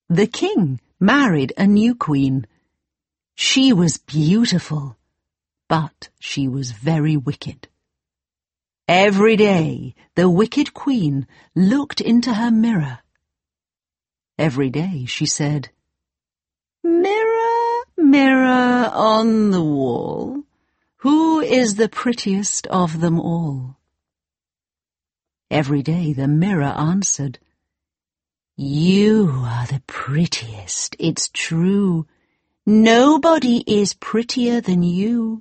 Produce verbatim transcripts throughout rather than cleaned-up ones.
the king married a new queen. She was beautiful, but she was very wicked. Every day the wicked queen looked into her mirror. Every day she said, "Mirror, mirror on the wall, who is the prettiest of them all?" Every day the mirror answered, "You are the prettiest, it's true. Nobody is prettier than you."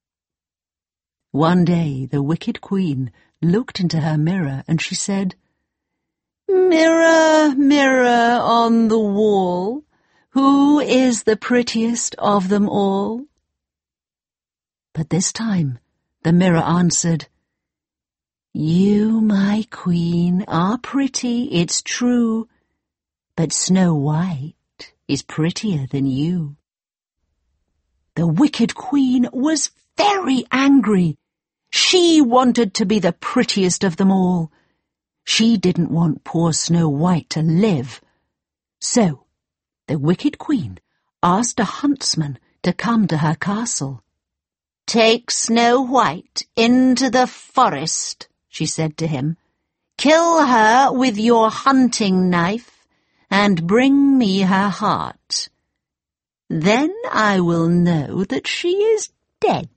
One day the wicked queen looked into her mirror and she said, "Mirror, mirror on the wall, who is the prettiest of them all?" But this time the mirror answered, "You, my queen, are pretty, it's true, but Snow White is prettier than you." The wicked queen was very angry. She wanted to be the prettiest of them all. She didn't want poor Snow White to live. So the wicked queen asked a huntsman to come to her castle. "Take Snow White into the forest," she said to him. "Kill her with your hunting knife and bring me her heart. Then I will know that she is dead."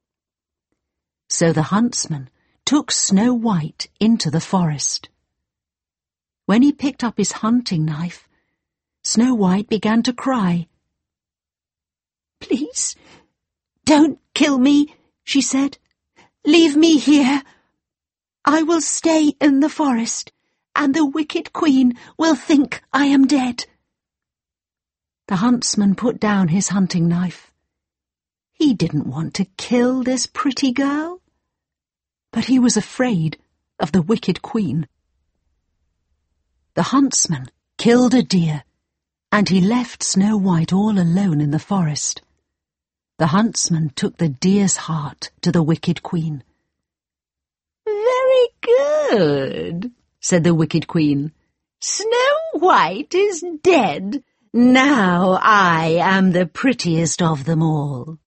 So the huntsman took Snow White into the forest. When he picked up his hunting knife, Snow White began to cry. "Please, don't kill me," she said. "Leave me here. I will stay in the forest, and the wicked queen will think I am dead." The huntsman put down his hunting knife. He didn't want to kill this pretty girl, but he was afraid of the wicked queen. The huntsman killed a deer, and he left Snow White all alone in the forest. The huntsman took the deer's heart to the wicked queen. "Very good," said the wicked queen. "Snow White is dead. Now I am the prettiest of them all."